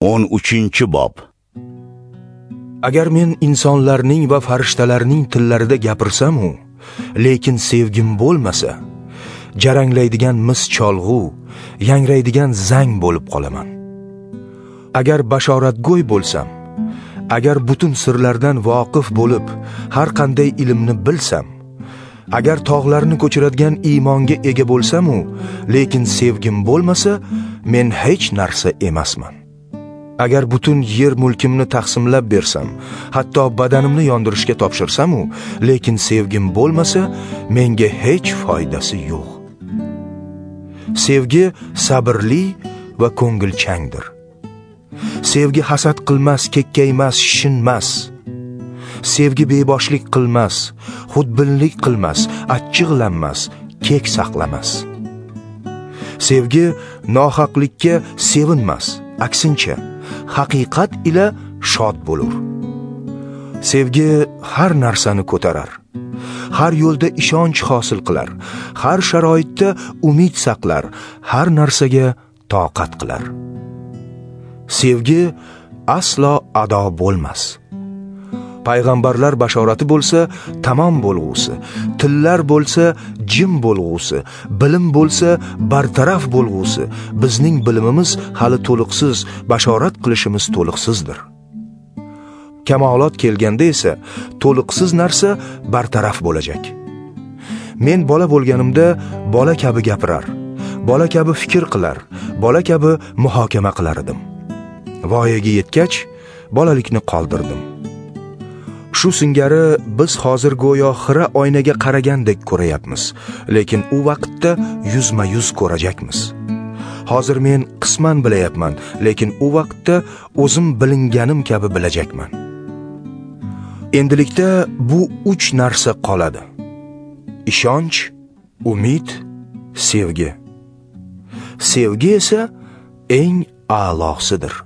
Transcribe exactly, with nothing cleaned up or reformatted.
o'n uchinchi bob. Agar men insonlarning va farishtalarning tillarida gapirsam-u, lekin sevgim bo'lmasa, jaranglaydigan mis cholg'u, yangraydigan zang bo'lib qolaman. Agar bashoratgo'y bo'lsam, agar butun sirlardan voqif bo'lib, har qanday ilmni bilsam, agar tog'larni ko'chiradigan iymonga ega bo'lsam-u, lekin sevgim bo'lmasa, men hech narsa emasman. Agar butun yer mulkimni taqsimlab bersam, hatto badanimni yondirishga topshirsam-u, lekin sevgim bo'lmasa, menga hech foydasi yo'q. Sevgi sabrli va ko'ngilchangdir. Sevgi hasad qilmas, kekkaymas, shinmas. Sevgi beboshlik qilmas, xudbinlik qilmas, achchiqlanmas, kek saqlamas. Sevgi nohaqlikka sevinmas, aksincha, haqiqat ila shod bo'lur. Sevgi har narsani ko'tarar, har yo'lda ishonch hosil qilar, har sharoitda umid saqlar, har narsaga toqat qilar. Sevgi aslo ado bo'lmas. Payg'ambarlar bashorati bo'lsa tamom bo'lg'usi, tillar bo'lsa jim bo'lg'usi, bilim bo'lsa bartaraf bo'lg'usi, bizning bilimimiz hali to'liqsiz, bashorat qilishimiz to'liqsizdir. Kamolot kelganda esa to'liqsiz narsa bartaraf bo'lajak. Men bola bo'lganimda bola kabi gapirar, bola kabi fikr qilar, bola kabi muhokama qilar edim. Voyaga yetgach, bolalikni qoldirdim. Shu singari biz hozir go'yo xira oynaga qaragandek ko'rayapmiz, lekin u vaqtda yuzma-yuz ko'rajakmiz. Hozir men qisman bilayapman, lekin u vaqtda o'zim bilinganim kabi bilajakman. Endilikda bu uch narsa qoladi: ishonch, umid, sevgi. Sevgi esa eng a'losidir.